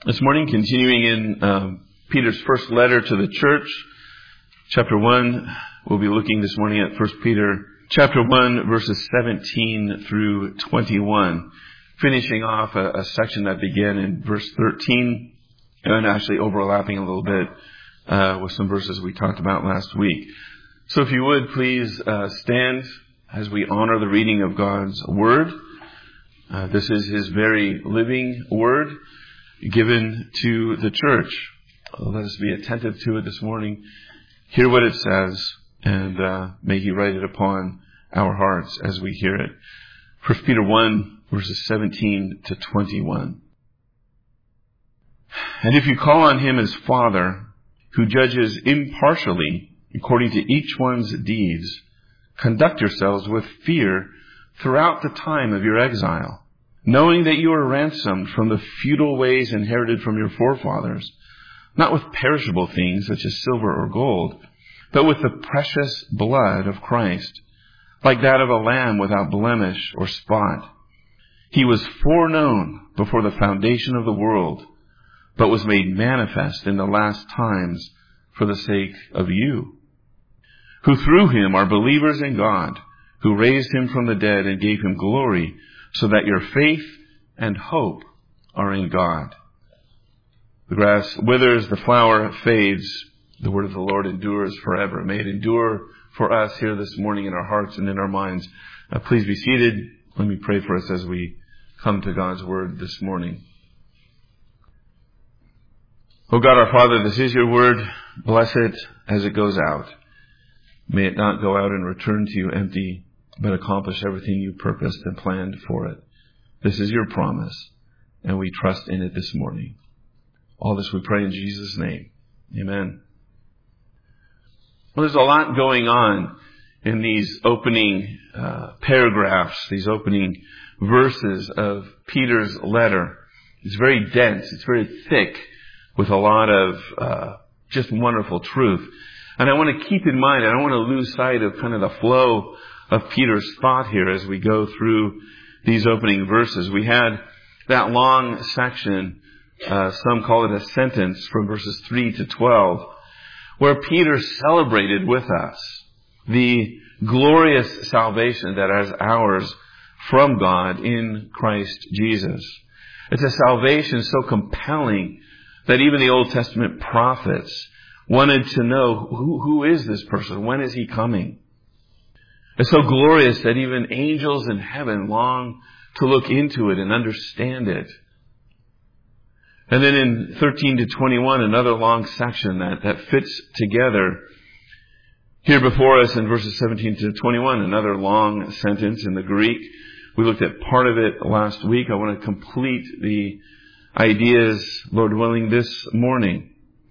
This morning, continuing in Peter's first letter to the church, chapter 1, we'll be looking this morning at 1 Peter chapter 1, verses 17 through 21, finishing off a section that began in verse 13, and actually overlapping a little bit with some verses we talked about last week. So if you would, please stand as we honor the reading of God's Word. This is His very living Word, given to the church. Let us be attentive to it this morning, hear what it says, and may He write it upon our hearts as we hear it. 1 Peter 1, verses 17 to 21. And if you call on Him as Father, who judges impartially according to each one's deeds, conduct yourselves with fear throughout the time of your exile, knowing that you are ransomed from the futile ways inherited from your forefathers, not with perishable things such as silver or gold, but with the precious blood of Christ, like that of a lamb without blemish or spot. He was foreknown before the foundation of the world, but was made manifest in the last times for the sake of you, who through Him are believers in God, who raised Him from the dead and gave Him glory, so that your faith and hope are in God. The grass withers, the flower fades, the word of the Lord endures forever. May it endure for us here this morning in our hearts and in our minds. Please be seated. Let me pray for us as we come to God's Word this morning. Oh God, our Father, this is your Word. Bless it as it goes out. May it not go out and return to you empty, but accomplish everything you purposed and planned for it. This is your promise, and we trust in it this morning. All this we pray in Jesus' name. Amen. Well, there's a lot going on in these opening paragraphs, these opening verses of Peter's letter. It's very dense. It's very thick with a lot of just wonderful truth. And I want to keep in mind, I don't want to lose sight of kind of the flow of Peter's thought here as we go through these opening verses. We had that long section, some call it a sentence, from verses 3 to 12, where Peter celebrated with us the glorious salvation that is ours from God in Christ Jesus. It's a salvation so compelling that even the Old Testament prophets wanted to know, who is this person? When is He coming? It's so glorious that even angels in heaven long to look into it and understand it. And then in 13 to 21, another long section that fits together. Here before us in verses 17 to 21, another long sentence in the Greek. We looked at part of it last week. I want to complete the ideas, Lord willing, this morning.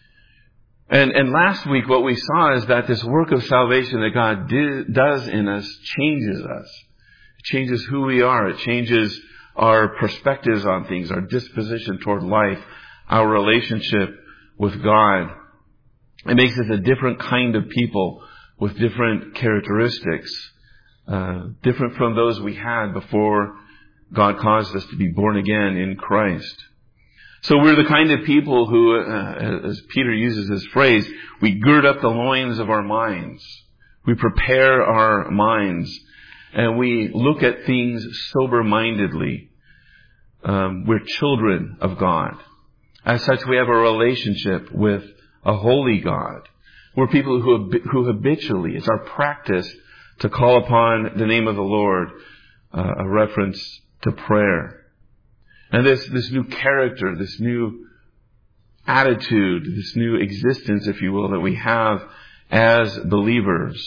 And last week what we saw is that this work of salvation that God does in us changes us. It changes who we are. It changes our perspectives on things, our disposition toward life, our relationship with God. It makes us a different kind of people with different characteristics, different from those we had before God caused us to be born again in Christ. So we're the kind of people who, as Peter uses this phrase, we gird up the loins of our minds. We prepare our minds, and we look at things sober-mindedly. We're children of God. As such, we have a relationship with a holy God. We're people who habitually, it's our practice to call upon the name of the Lord, a reference to prayer. And this new character, this new attitude, this new existence, if you will, that we have as believers,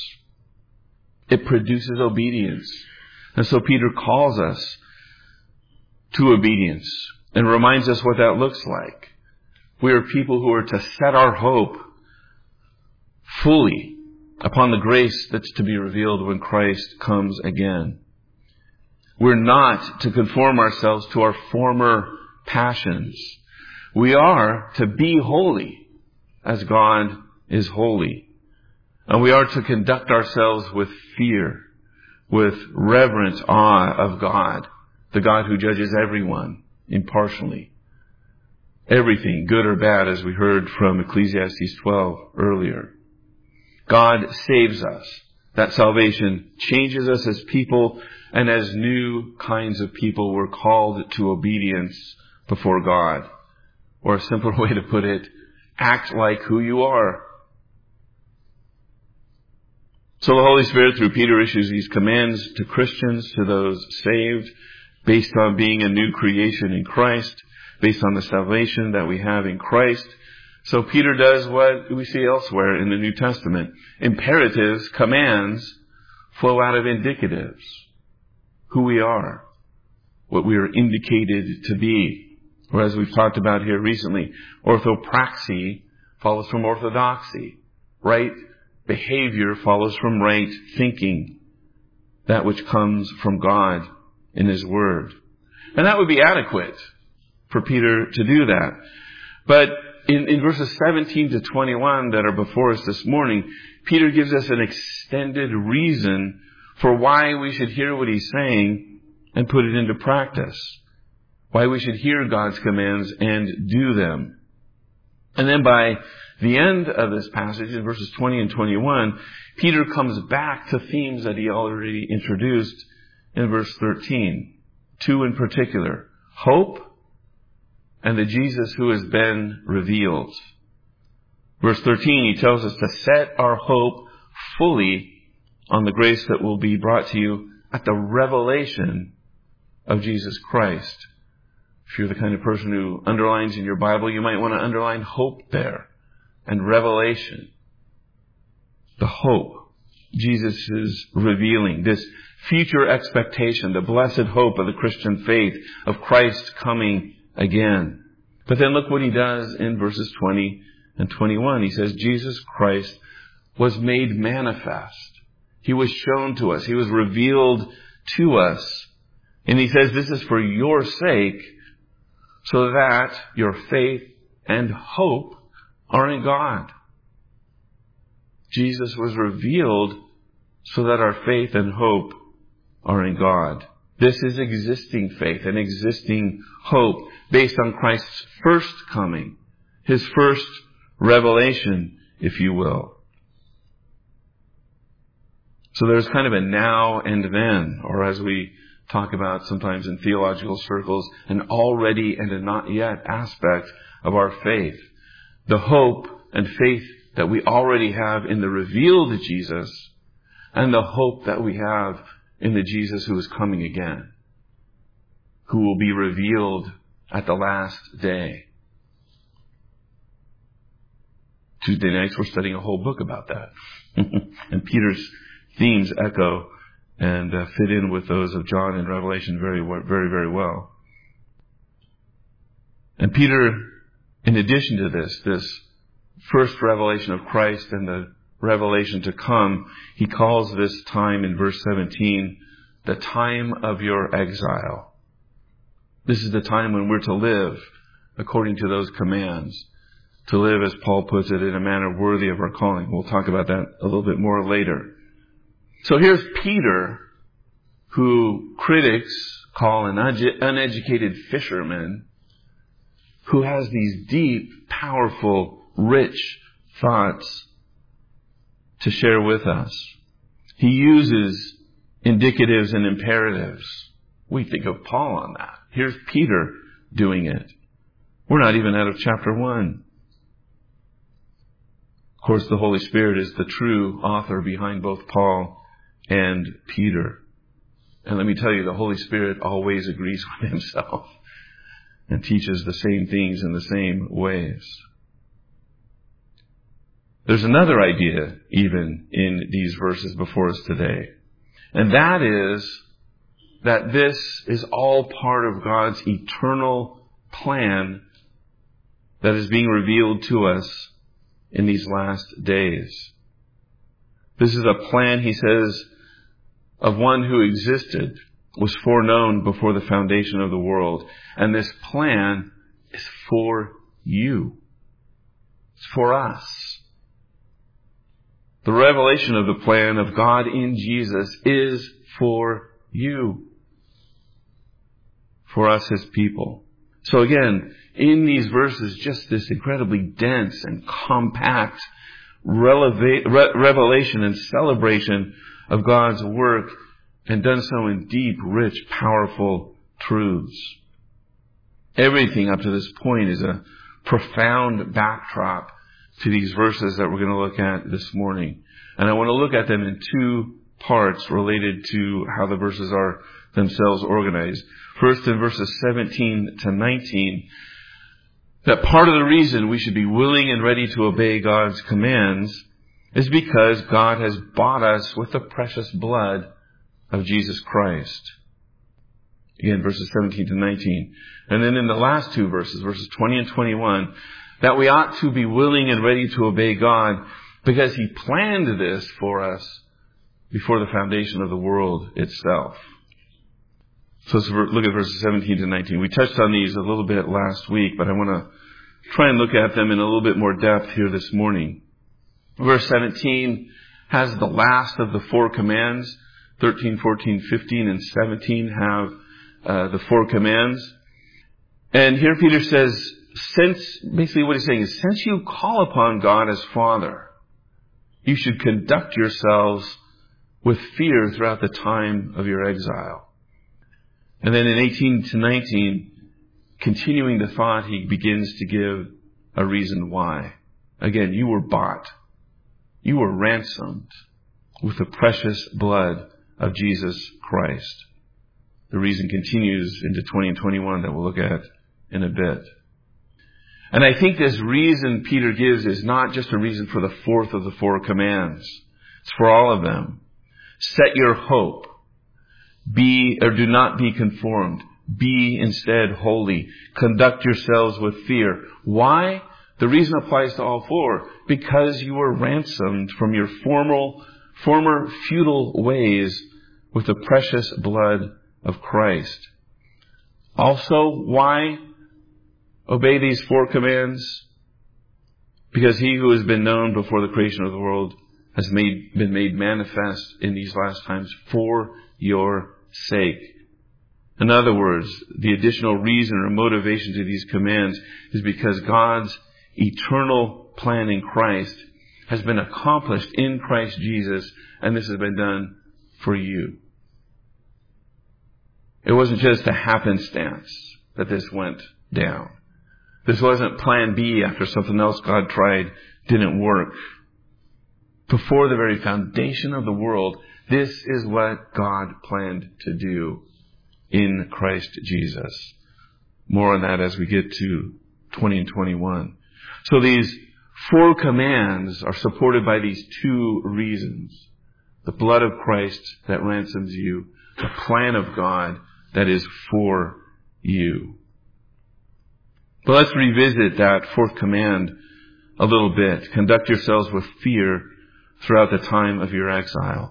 it produces obedience. And so Peter calls us to obedience and reminds us what that looks like. We are people who are to set our hope fully upon the grace that's to be revealed when Christ comes again. We're not to conform ourselves to our former passions. We are to be holy as God is holy. And we are to conduct ourselves with fear, with reverent awe of God, the God who judges everyone impartially. Everything, good or bad, as we heard from Ecclesiastes 12 earlier. God saves us. That salvation changes us as people, and as new kinds of people, we're called to obedience before God. Or a simpler way to put it, act like who you are. So the Holy Spirit, through Peter, issues these commands to Christians, to those saved, based on being a new creation in Christ, based on the salvation that we have in Christ. So Peter does what we see elsewhere in the New Testament. Imperatives, commands, flow out of indicatives. Who we are. What we are indicated to be. Or as we've talked about here recently, orthopraxy follows from orthodoxy. Right behavior follows from right thinking. That which comes from God in His Word. And that would be adequate for Peter to do that. But in verses 17 to 21 that are before us this morning, Peter gives us an extended reason for why we should hear what he's saying and put it into practice. Why we should hear God's commands and do them. And then by the end of this passage, in verses 20 and 21, Peter comes back to themes that he already introduced in verse 13. Two in particular. Hope and the Jesus who has been revealed. Verse 13, he tells us to set our hope fully on the grace that will be brought to you at the revelation of Jesus Christ. If you're the kind of person who underlines in your Bible, you might want to underline hope there and revelation. The hope Jesus is revealing, this future expectation, the blessed hope of the Christian faith, of Christ coming again. But then look what he does in verses 20 and 21. He says, Jesus Christ was made manifest. He was shown to us. He was revealed to us. And he says, this is for your sake, so that your faith and hope are in God. Jesus was revealed so that our faith and hope are in God. This is existing faith and existing hope based on Christ's first coming, His first revelation, if you will. So there's kind of a now and then, or as we talk about sometimes in theological circles, an already and a not yet aspect of our faith. The hope and faith that we already have in the revealed Jesus, and the hope that we have in the Jesus who is coming again, who will be revealed at the last day. Tuesday nights we're studying a whole book about that. And Peter's themes echo and fit in with those of John in Revelation very, very, very well. And Peter, in addition to this first revelation of Christ and the revelation to come, he calls this time in verse 17, the time of your exile. This is the time when we're to live according to those commands. To live, as Paul puts it, in a manner worthy of our calling. We'll talk about that a little bit more later. So here's Peter, who critics call an uneducated fisherman, who has these deep, powerful, rich thoughts to share with us. He uses indicatives and imperatives. We think of Paul on that. Here's Peter doing it. We're not even out of chapter 1. Of course, the Holy Spirit is the true author behind both Paul and Peter. And let me tell you, the Holy Spirit always agrees with Himself and teaches the same things in the same ways. There's another idea even in these verses before us today. And that is that this is all part of God's eternal plan that is being revealed to us in these last days. This is a plan, he says, of one who existed, was foreknown before the foundation of the world. And this plan is for you. It's for us. The revelation of the plan of God in Jesus is for you. For us, His people. So again, in these verses, just this incredibly dense and compact revelation and celebration of God's work, and done so in deep, rich, powerful truths. Everything up to this point is a profound backdrop to these verses that we're going to look at this morning. And I want to look at them in two parts related to how the verses are themselves organized. First, in verses 17 to 19, that part of the reason we should be willing and ready to obey God's commands is because God has bought us with the precious blood of Jesus Christ. Again, verses 17 to 19. And then in the last two verses, verses 20 and 21, that we ought to be willing and ready to obey God because He planned this for us before the foundation of the world itself. So let's look at verses 17 to 19. We touched on these a little bit last week, but I want to try and look at them in a little bit more depth here this morning. Verse 17 has the last of the four commands. 13, 14, 15, and 17 have the four commands. And here Peter says, basically what he's saying is, since you call upon God as Father, you should conduct yourselves with fear throughout the time of your exile. And then in 18 to 19, continuing the thought, he begins to give a reason why. Again, you were bought. You were ransomed with the precious blood of Jesus Christ. The reason continues into 20 and 21 that we'll look at in a bit. And I think this reason Peter gives is not just a reason for the fourth of the four commands. It's for all of them. Set your hope. Do not be conformed. Be instead holy. Conduct yourselves with fear. Why? The reason applies to all four. Because you were ransomed from your former futile ways with the precious blood of Christ. Also, why obey these four commands? Because He who has been known before the creation of the world has been made manifest in these last times for your sake. In other words, the additional reason or motivation to these commands is because God's eternal plan in Christ has been accomplished in Christ Jesus, and this has been done for you. It wasn't just a happenstance that this went down. This wasn't plan B after something else God tried didn't work. Before the very foundation of the world, this is what God planned to do in Christ Jesus. More on that as we get to 20 and 21. So these four commands are supported by these two reasons. The blood of Christ that ransoms you. The plan of God that is for you. But let's revisit that fourth command a little bit. Conduct yourselves with fear throughout the time of your exile.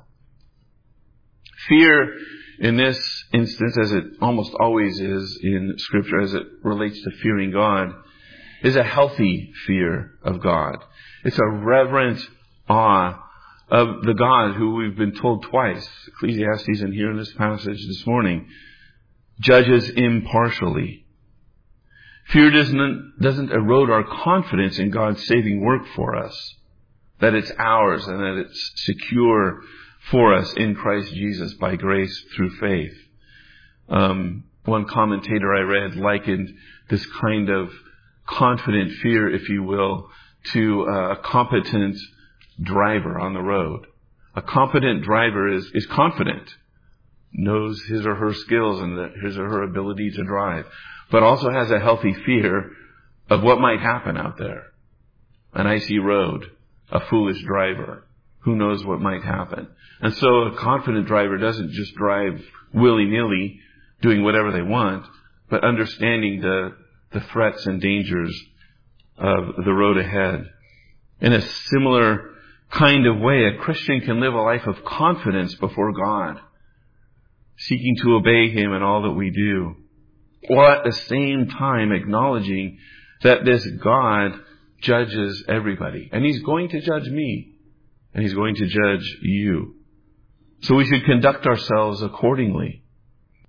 Fear, in this instance, as it almost always is in Scripture as it relates to fearing God, is a healthy fear of God. It's a reverent awe of the God who we've been told twice, Ecclesiastes and here in this passage this morning, judges impartially. Fear doesn't erode our confidence in God's saving work for us, that it's ours and that it's secure for us in Christ Jesus by grace through faith. One commentator I read likened this kind of confident fear, if you will, to a competent driver on the road. A competent driver is confident, knows his or her skills and his or her ability to drive, but also has a healthy fear of what might happen out there. An icy road, a foolish driver, who knows what might happen. And so a confident driver doesn't just drive willy-nilly, doing whatever they want, but understanding the threats and dangers of the road ahead. In a similar kind of way, a Christian can live a life of confidence before God, seeking to obey Him in all that we do, while at the same time acknowledging that this God judges everybody. And He's going to judge me, and He's going to judge you. So we should conduct ourselves accordingly.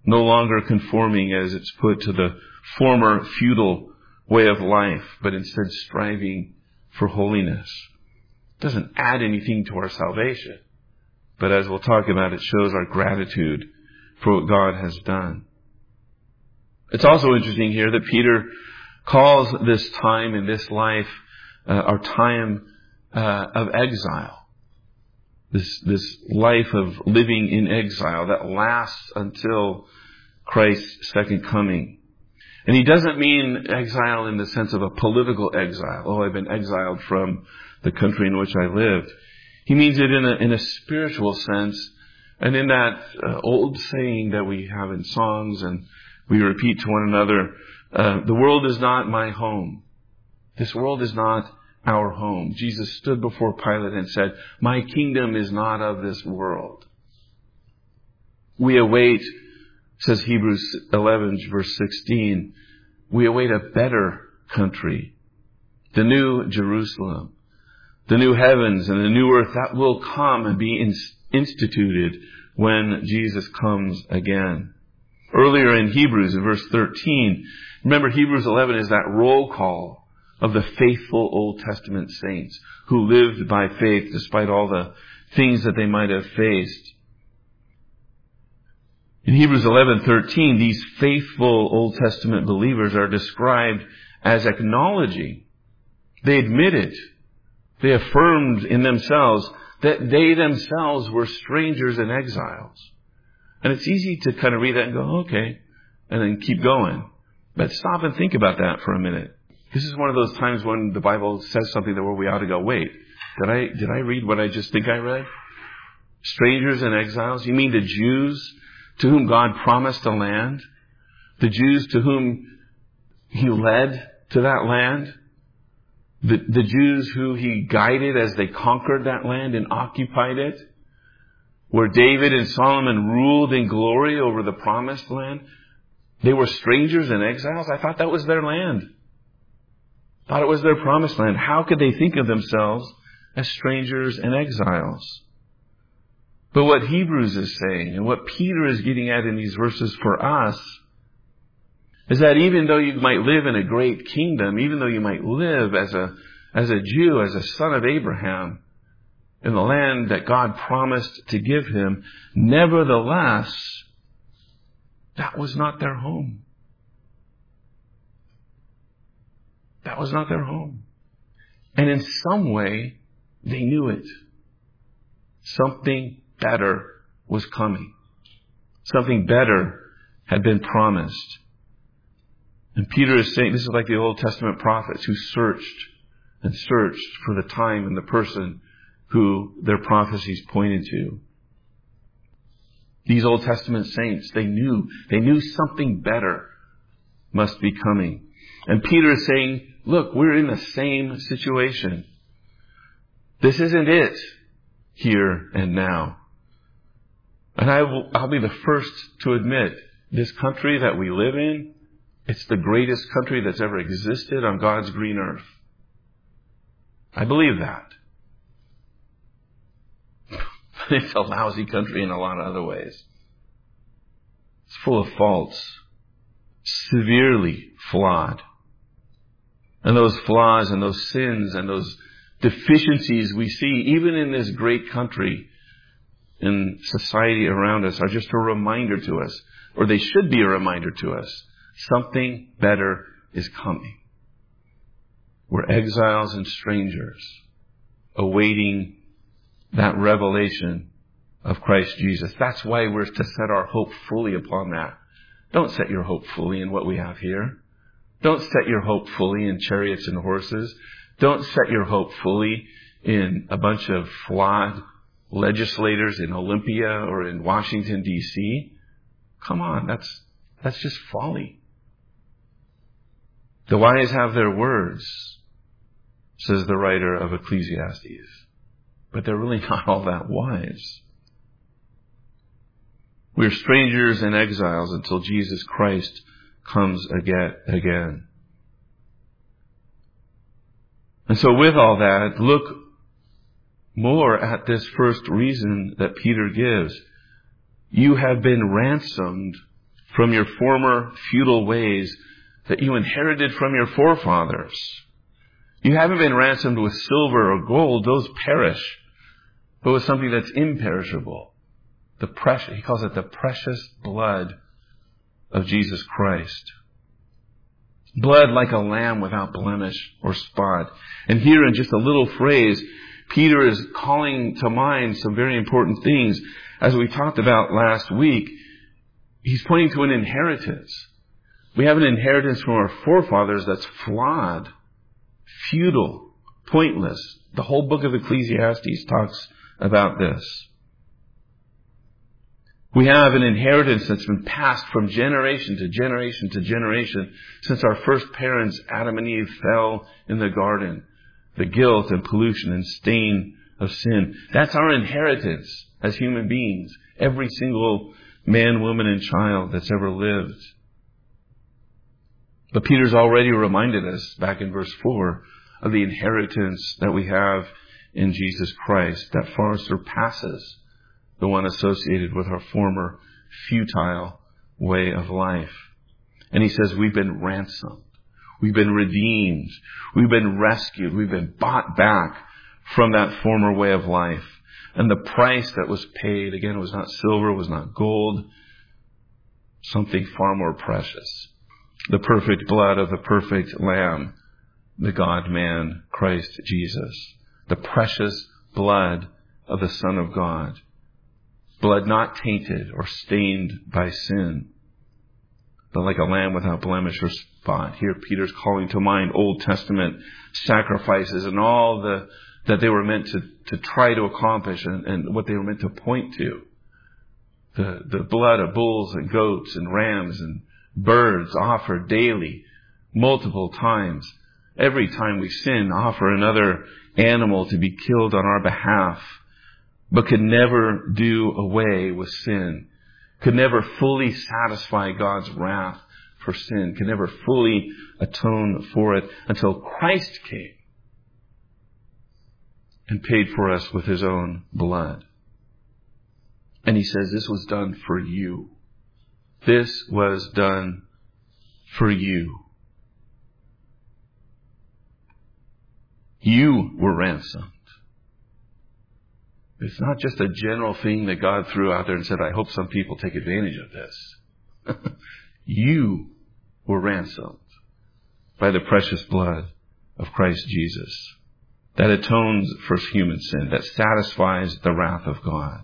no longer conforming, as it's put, to the former feudal way of life, but instead striving for holiness. It doesn't add anything to our salvation, but as we'll talk about, it shows our gratitude for what God has done. It's also interesting here that Peter calls this time in this life our time of exile. This life of living in exile that lasts until Christ's second coming. And he doesn't mean exile in the sense of a political exile. Oh, I've been exiled from the country in which I lived. He means it in a spiritual sense, and in that old saying that we have in songs and we repeat to one another, the world is not my home. This world is not our home. Jesus stood before Pilate and said, my kingdom is not of this world. We await, says Hebrews 11, verse 16, we await a better country, the new Jerusalem, the new heavens and the new earth that will come and be instituted when Jesus comes again. Earlier in Hebrews, in verse 13, remember Hebrews 11 is that roll call of the faithful Old Testament saints who lived by faith despite all the things that they might have faced. In Hebrews 11:13, these faithful Old Testament believers are described as acknowledging. They admitted, they affirmed in themselves that they themselves were strangers and exiles. And it's easy to kind of read that and go, okay, and then keep going. But stop and think about that for a minute. This is one of those times when the Bible says something that where we ought to go, wait, did I read what I just think I read? Strangers and exiles? You mean the Jews to whom God promised a land? The Jews to whom He led to that land? The Jews who He guided as they conquered that land and occupied it? Where David and Solomon ruled in glory over the promised land? They were strangers and exiles? I thought that was their land. Thought it was their promised land. How could they think of themselves as strangers and exiles? But what Hebrews is saying, and what Peter is getting at in these verses for us, is that even though you might live in a great kingdom, even though you might live as a Jew, as a son of Abraham, in the land that God promised to give him, nevertheless, that was not their home. That was not their home. And in some way, they knew it. Something better was coming. Something better had been promised. And Peter is saying, this is like the Old Testament prophets who searched and searched for the time and the person who their prophecies pointed to. These Old Testament saints, they knew something better must be coming. And Peter is saying, look, we're in the same situation. This isn't it here and now. And I'll be the first to admit, this country that we live in, it's the greatest country that's ever existed on God's green earth. I believe that. But it's a lousy country in a lot of other ways. It's full of faults. Severely flawed. And those flaws and those sins and those deficiencies we see even in this great country, in society around us, are just a reminder to us, or they should be a reminder to us, something better is coming. We're exiles and strangers awaiting that revelation of Christ Jesus. That's why we're to set our hope fully upon that. Don't set your hope fully in what we have here. Don't set your hope fully in chariots and horses. Don't set your hope fully in a bunch of flawed legislators in Olympia or in Washington, D.C. Come on, that's just folly. The wise have their words, says the writer of Ecclesiastes, but they're really not all that wise. We're strangers and exiles until Jesus Christ comes again. And so with all that, look more at this first reason that Peter gives. You have been ransomed from your former futile ways that you inherited from your forefathers. You haven't been ransomed with silver or gold. Those perish. But with something that's imperishable. He calls it the precious blood of Jesus Christ. Blood like a lamb without blemish or spot. And here in just a little phrase, Peter is calling to mind some very important things. As we talked about last week, he's pointing to an inheritance. We have an inheritance from our forefathers that's flawed, futile, pointless. The whole book of Ecclesiastes talks about this. We have an inheritance that's been passed from generation to generation to generation since our first parents, Adam and Eve, fell in the garden. The guilt and pollution and stain of sin. That's our inheritance as human beings. Every single man, woman, and child that's ever lived. But Peter's already reminded us back in verse 4 of the inheritance that we have in Jesus Christ that far surpasses the one associated with our former futile way of life. And he says we've been ransomed. We've been redeemed. We've been rescued. We've been bought back from that former way of life. And the price that was paid, again, was not silver, was not gold, something far more precious. The perfect blood of the perfect Lamb, the God-man, Christ Jesus. The precious blood of the Son of God. Blood not tainted or stained by sin, but like a lamb without blemish or spot. Here Peter's calling to mind Old Testament sacrifices and all that they were meant to try to accomplish and what they were meant to point to. The blood of bulls and goats and rams and birds offered daily, multiple times. Every time we sin, offer another animal to be killed on our behalf, but could never do away with sin, could never fully satisfy God's wrath for sin, could never fully atone for it until Christ came and paid for us with his own blood. And he says this was done for you. This was done for you. You were ransomed. It's not just a general thing that God threw out there and said, I hope some people take advantage of this. You were ransomed by the precious blood of Christ Jesus that atones for human sin, that satisfies the wrath of God.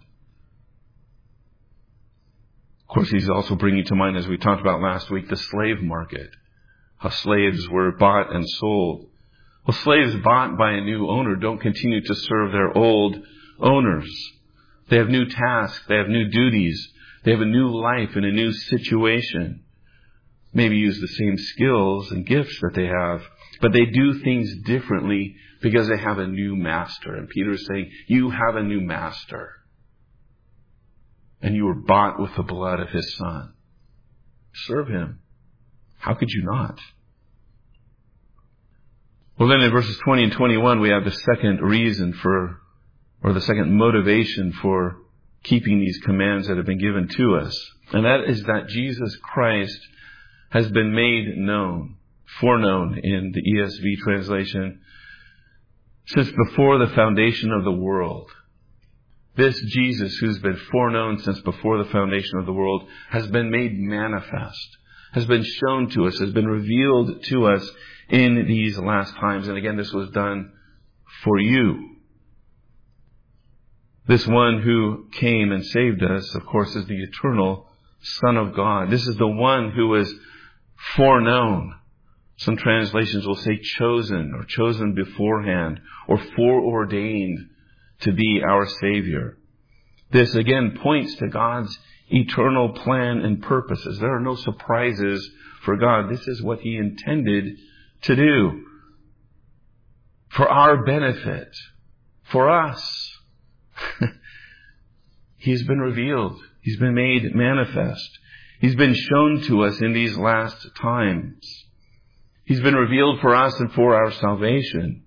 Of course, he's also bringing to mind, as we talked about last week, the slave market, how slaves were bought and sold. Well, slaves bought by a new owner don't continue to serve their old owners. They have new tasks. They have new duties. They have a new life and a new situation. Maybe use the same skills and gifts that they have, but they do things differently because they have a new master. And Peter is saying, you have a new master. And you were bought with the blood of his Son. Serve him. How could you not? Well, then in verses 20 and 21, we have the second reason or the second motivation for keeping these commands that have been given to us. And that is that Jesus Christ has been made known, foreknown in the ESV translation, since before the foundation of the world. This Jesus, who's been foreknown since before the foundation of the world, has been made manifest, has been shown to us, has been revealed to us in these last times. And again, this was done for you. This one who came and saved us, of course, is the eternal Son of God. This is the one who was foreknown. Some translations will say chosen or chosen beforehand or foreordained to be our Savior. This again points to God's eternal plan and purposes. There are no surprises for God. This is what he intended to do for our benefit, for us. He's been revealed. He's been made manifest. He's been shown to us in these last times. He's been revealed for us and for our salvation,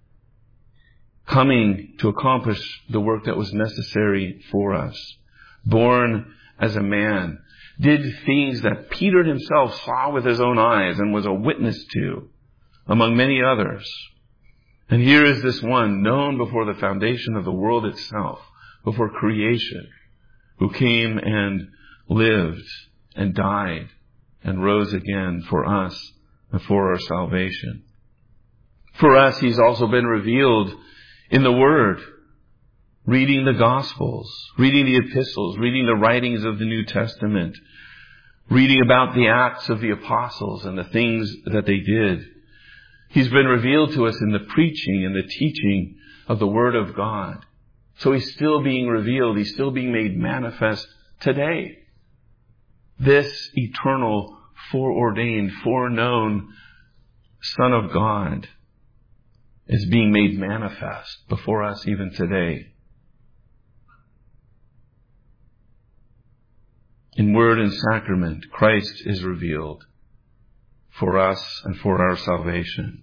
coming to accomplish the work that was necessary for us. Born as a man, did things that Peter himself saw with his own eyes and was a witness to, among many others. And here is this one, known before the foundation of the world itself, before creation, who came and lived and died and rose again for us and for our salvation. For us, he's also been revealed in the Word, reading the Gospels, reading the epistles, reading the writings of the New Testament, reading about the Acts of the Apostles and the things that they did. He's been revealed to us in the preaching and the teaching of the Word of God. So he's still being revealed. He's still being made manifest today. This eternal, foreordained, foreknown Son of God is being made manifest before us even today. In word and sacrament, Christ is revealed for us and for our salvation.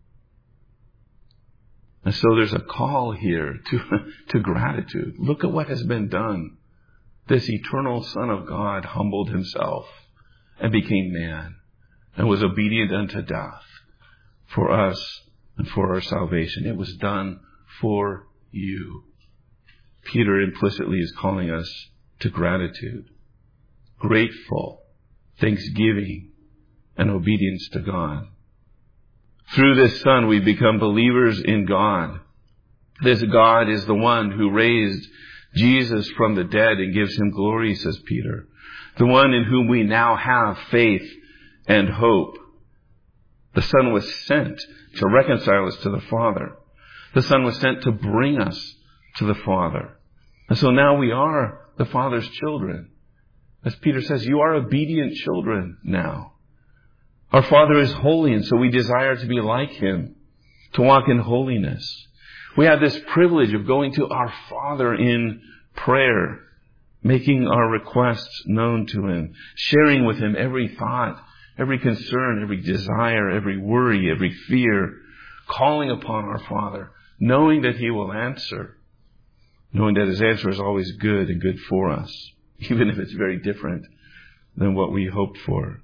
And so there's a call here to gratitude. Look at what has been done. This eternal Son of God humbled himself and became man and was obedient unto death for us and for our salvation. It was done for you. Peter implicitly is calling us to gratitude, grateful, thanksgiving, and obedience to God. Through this Son, we become believers in God. This God is the one who raised Jesus from the dead and gives him glory, says Peter. The one in whom we now have faith and hope. The Son was sent to reconcile us to the Father. The Son was sent to bring us to the Father. And so now we are the Father's children. As Peter says, you are obedient children now. Our Father is holy, and so we desire to be like him, to walk in holiness. We have this privilege of going to our Father in prayer, making our requests known to him, sharing with him every thought, every concern, every desire, every worry, every fear, calling upon our Father, knowing that he will answer, knowing that his answer is always good and good for us, even if it's very different than what we hoped for.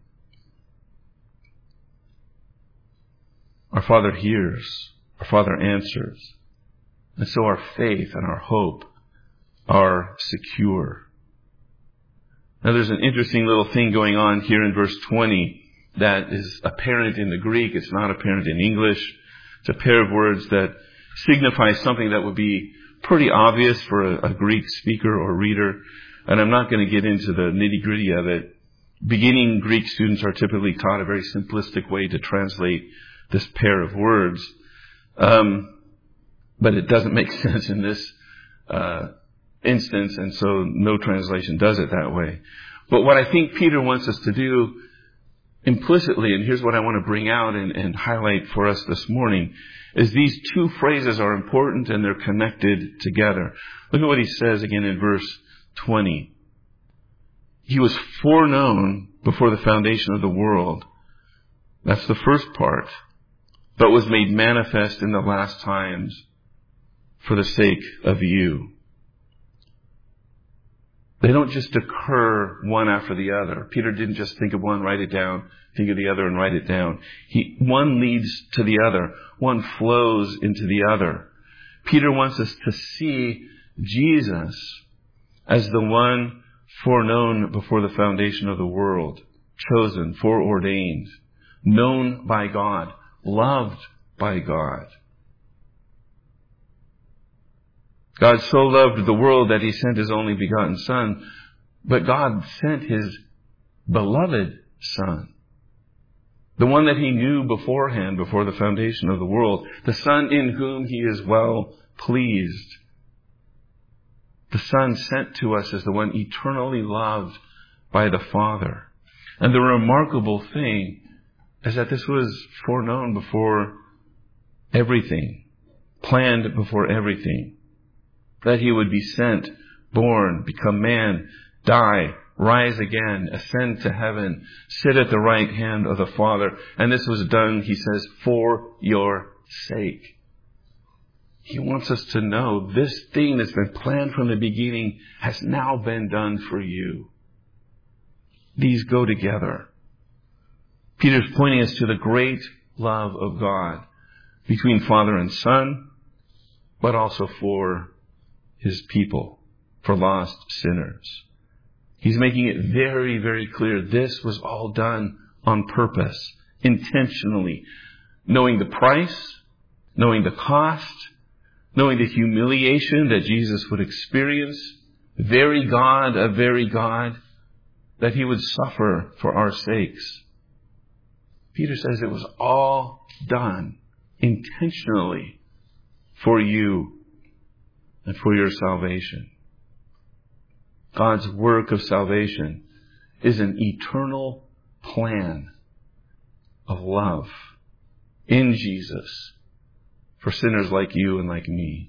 Our Father hears, our Father answers, and so our faith and our hope are secure. Now there's an interesting little thing going on here in verse 20 that is apparent in the Greek. It's not apparent in English. It's a pair of words that signify something that would be pretty obvious for a Greek speaker or reader. And I'm not going to get into the nitty-gritty of it. Beginning Greek students are typically taught a very simplistic way to translate this pair of words. But it doesn't make sense in this instance, and so no translation does it that way. But what I think Peter wants us to do implicitly, and here's what I want to bring out and highlight for us this morning, is these two phrases are important and they're connected together. Look at what he says again in verse 20. He was foreknown before the foundation of the world. That's the first part. But was made manifest in the last times for the sake of you. They don't just occur one after the other. Peter didn't just think of one, write it down, think of the other and write it down. One leads to the other. One flows into the other. Peter wants us to see Jesus as the one foreknown before the foundation of the world, chosen, foreordained, known by God, loved by God. God so loved the world that he sent his only begotten Son, but God sent his beloved Son, the one that he knew beforehand, before the foundation of the world, the Son in whom he is well pleased. The Son sent to us as the one eternally loved by the Father. And the remarkable thing is that this was foreknown before everything, planned before everything. That he would be sent, born, become man, die, rise again, ascend to heaven, sit at the right hand of the Father. And this was done, he says, for your sake. He wants us to know this thing that's been planned from the beginning has now been done for you. these go together. Peter's pointing us to the great love of God between Father and Son, but also for His people, for lost sinners. He's making it very, very clear this was all done on purpose, intentionally, knowing the price, knowing the cost, knowing the humiliation that Jesus would experience, very God, a very God, that He would suffer for our sakes. Peter says it was all done intentionally for you and for your salvation. God's work of salvation is an eternal plan of love in Jesus for sinners like you and like me.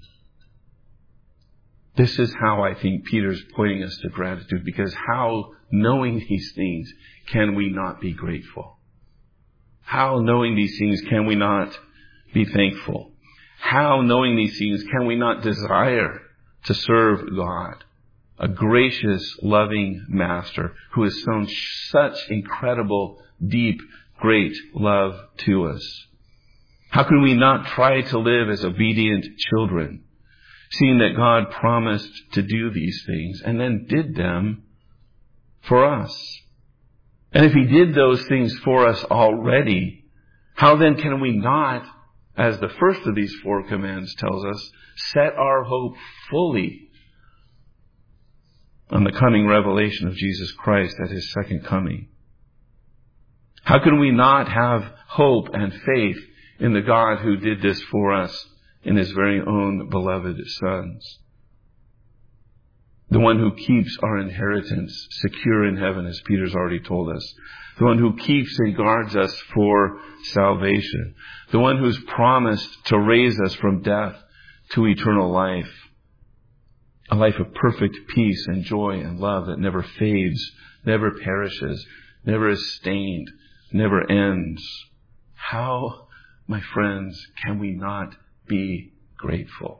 This is how I think Peter's pointing us to gratitude, because how, knowing these things, can we not be grateful? How, knowing these things, can we not be thankful? How, knowing these things, can we not desire to serve God, a gracious, loving Master who has shown such incredible, deep, great love to us? How can we not try to live as obedient children, seeing that God promised to do these things and then did them for us? And if He did those things for us already, how then can we not, as the first of these four commands tells us, set our hope fully on the coming revelation of Jesus Christ at His second coming? How can we not have hope and faith in the God who did this for us in His very own beloved sons? The one who keeps our inheritance secure in heaven, as Peter's already told us. The one who keeps and guards us for salvation. The one who's promised to raise us from death to eternal life. A life of perfect peace and joy and love that never fades, never perishes, never is stained, never ends. How, my friends, can we not be grateful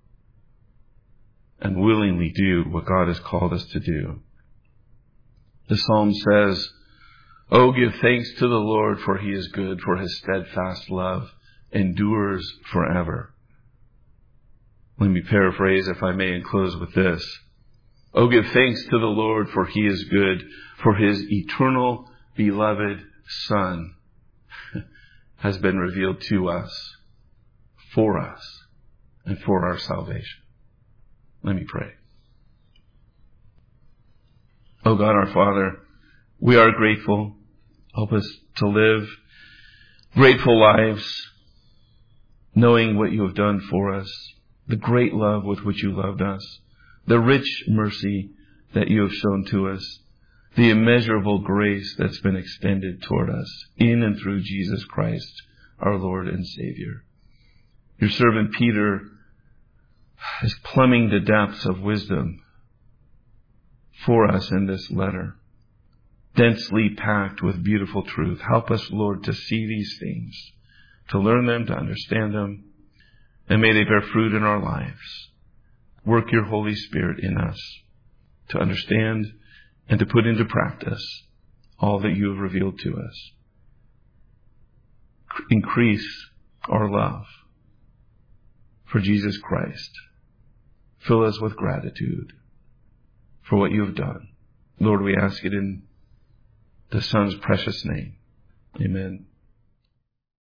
and willingly do what God has called us to do? The Psalm says, "Oh, give thanks to the Lord, for He is good, for His steadfast love endures forever." Let me paraphrase, if I may, and close with this. "Oh, give thanks to the Lord, for He is good, for His eternal beloved Son has been revealed to us, for us, and for our salvation." Let me pray. Oh God, our Father, we are grateful. Help us to live grateful lives, knowing what You have done for us, the great love with which You loved us, the rich mercy that You have shown to us, the immeasurable grace that's been extended toward us in and through Jesus Christ, our Lord and Savior. Your servant Peter is plumbing the depths of wisdom for us in this letter, densely packed with beautiful truth. Help us, Lord, to see these things, to learn them, to understand them, and may they bear fruit in our lives. Work Your Holy Spirit in us to understand and to put into practice all that You have revealed to us. Increase our love for Jesus Christ. Fill us with gratitude for what You have done. Lord, we ask it in the Son's precious name. Amen.